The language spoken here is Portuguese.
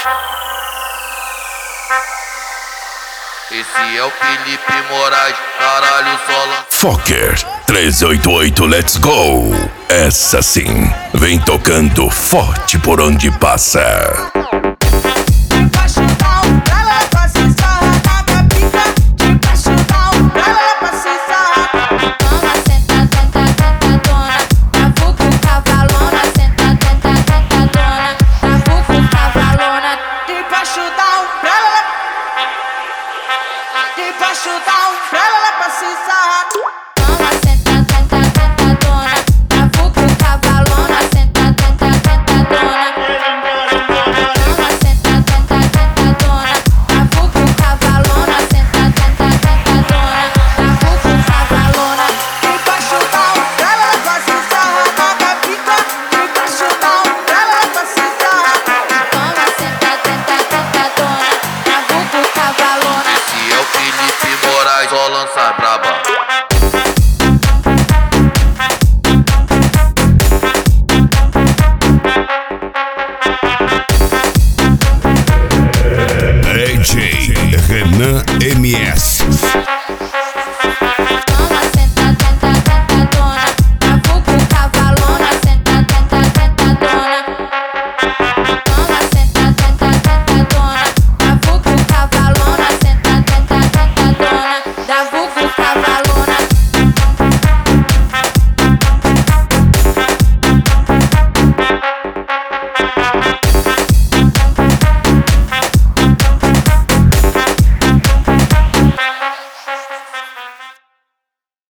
Esse é o Felipe Moraes, caralho, solo. Fokker 388, let's go! Essa sim, vem tocando forte por onde passa.